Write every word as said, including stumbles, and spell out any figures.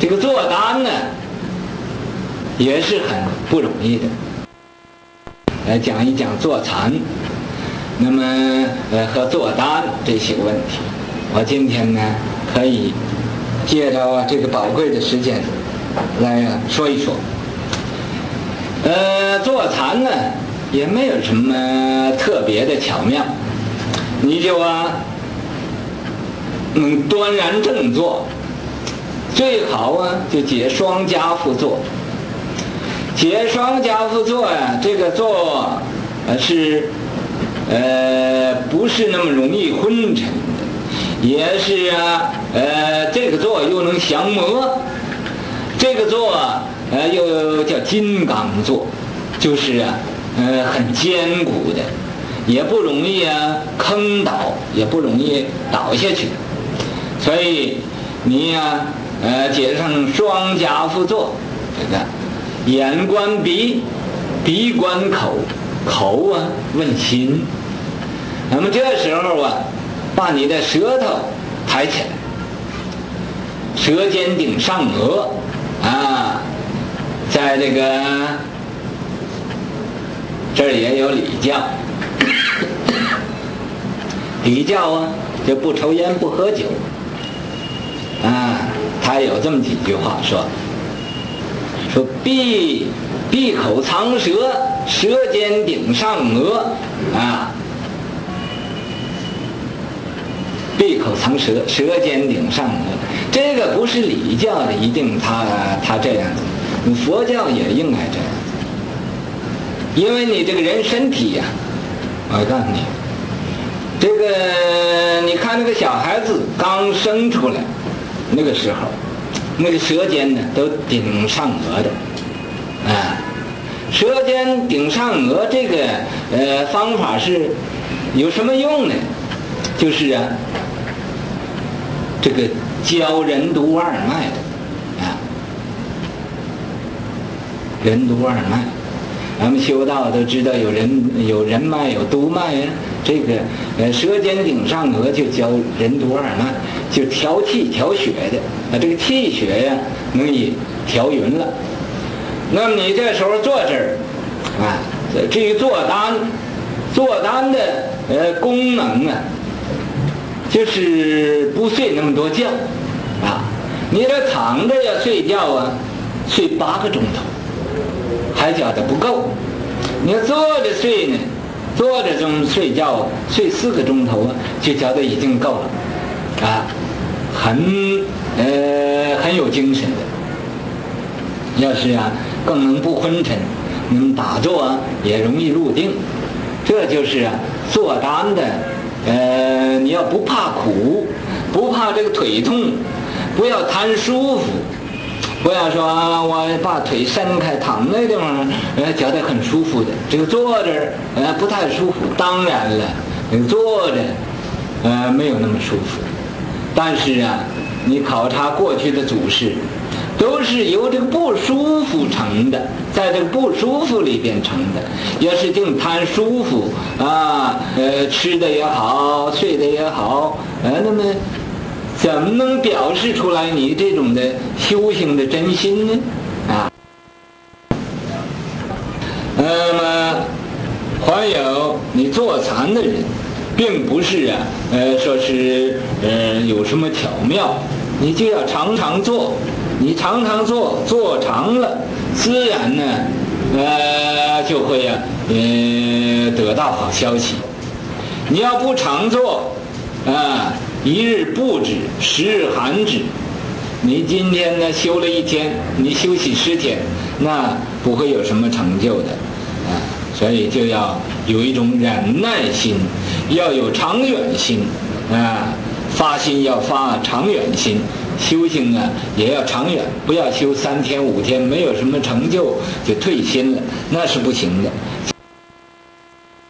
这个坐单呢也是很不容易的。来讲一讲坐禅，那么呃和坐单这些问题，我今天呢可以借着这个宝贵的时间来说一说。呃，坐禅呢也没有什么特别的巧妙，你就啊能端然正坐，最好啊就解双夹趺坐。解双夹趺坐呀、啊，这个坐呃是呃不是那么容易昏沉的，也是啊呃这个坐又能降魔，这个坐呃又叫金刚坐，就是啊呃很坚固的，也不容易啊坑倒，也不容易倒下去。所以你呀、啊、呃解上双夹趺坐，这个眼观鼻，鼻观口，口啊问心。那么这时候啊，把你的舌头抬起来，舌尖顶上颚啊，在这个这儿也有礼教，礼教啊就不抽烟不喝酒啊，他有这么几句话说。说闭闭口藏舌，舌尖顶上颚啊，闭口藏舌，舌尖顶上颚，这个不是礼教的一定他他这样子，佛教也应该这样子，因为你这个人身体呀、啊，我告诉你，这个你看那个小孩子刚生出来那个时候，那个舌尖呢都顶上颚的，啊，舌尖顶上颚这个呃方法是有什么用呢？就是啊，这个教任督二脉的，啊，任督二脉，咱们修道都知道有人有人脉有督脉呀、啊。这个呃舌尖顶上颚就教任督二脉，就调气调血的啊，这个气血呀能以调匀了。那么你这时候坐这儿啊，至于坐单，坐单的呃功能啊，就是不睡那么多觉啊。你这躺着要睡觉啊，睡八个钟头，还觉得不够。你要坐着睡呢，坐着中睡觉睡四个钟头啊，就觉得已经够了啊，很呃很有精神的。要是啊更能不昏沉，能打坐啊也容易入定。这就是啊坐单的呃你要不怕苦，不怕这个腿痛，不要贪舒服，不要说、啊、我把腿伸开躺那地方呃觉得很舒服的，这个坐着呃不太舒服。当然了，这个坐着呃没有那么舒服，但是啊你考察过去的祖师，都是由这个不舒服成的，在这个不舒服里边成的。要是净贪舒服啊，呃，吃的也好，睡的也好，呃，那么怎么能表示出来你这种的修行的真心呢？啊，那么还有你坐禅的人，并不是啊，呃，说是呃有什么巧妙，你就要常常做。你常常做，做长了，自然呢，呃，就会啊，呃，得到好消息。你要不常做，啊，一日不止，十日寒止。你今天呢修了一天，你休息十天，那不会有什么成就的，啊，所以就要有一种忍耐心，要有长远心，啊，发心要发长远心。修行啊也要长远，不要修三天五天没有什么成就就退心了，那是不行的。